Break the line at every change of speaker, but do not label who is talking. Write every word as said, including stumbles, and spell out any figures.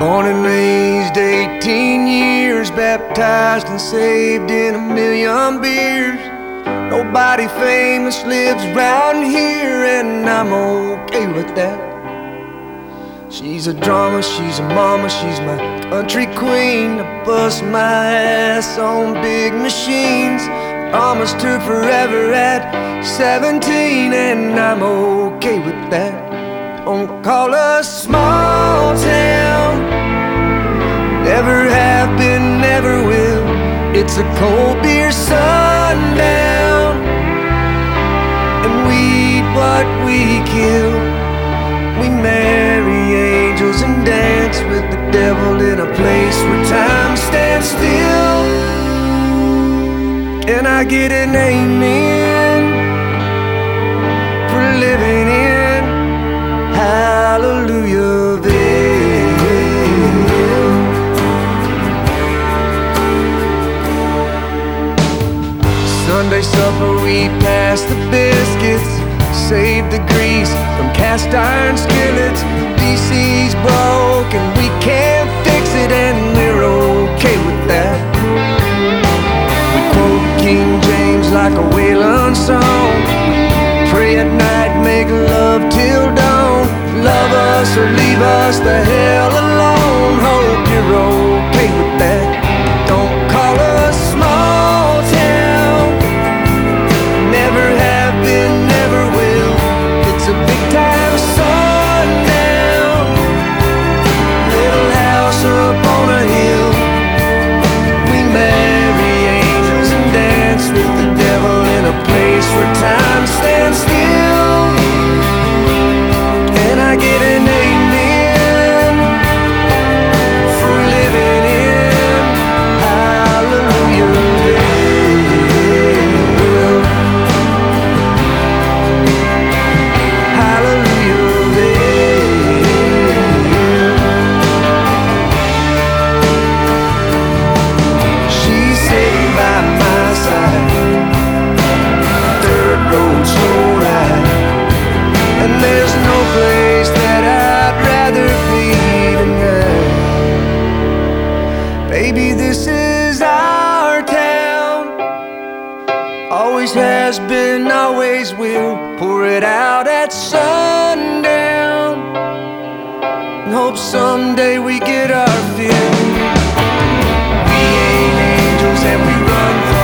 Born and raised eighteen years, baptized and saved in a million beers. Nobody famous lives round here, and I'm okay with that. She's a drama, she's a mama, she's my country queen. I bust my ass on big machines. Promised her forever at seventeen, and I'm okay with that. Don't call us small town, never have been, never will. It's a cold beer sundown, and we eat what we kill. We marry angels and dance with the devil in a place where time stands still. Can I get an amen for living in Hallelujahville? Sunday supper, we pass the biscuits, save the grease from cast iron skillets. D C's broke and we can't fix it, and we're okay with that. We quote King James like a Waylon song. Pray at night, make love till dawn. Love us or leave us the hell alone. Hope you're okay with that. Don't call us small town, never have been, never will. It's a big time sundown, little house up on a hill. We marry angels and dance with the devil in a place where time stands still. Can I get an amen for living in Hallelujahville? She's sitting by my side, third road slow ride, and there's no place that I'd rather be tonight. Baby, this is our town, always has been, always will. Pour it out at sundown, and hope someday we get our fill. We ain't angels and we run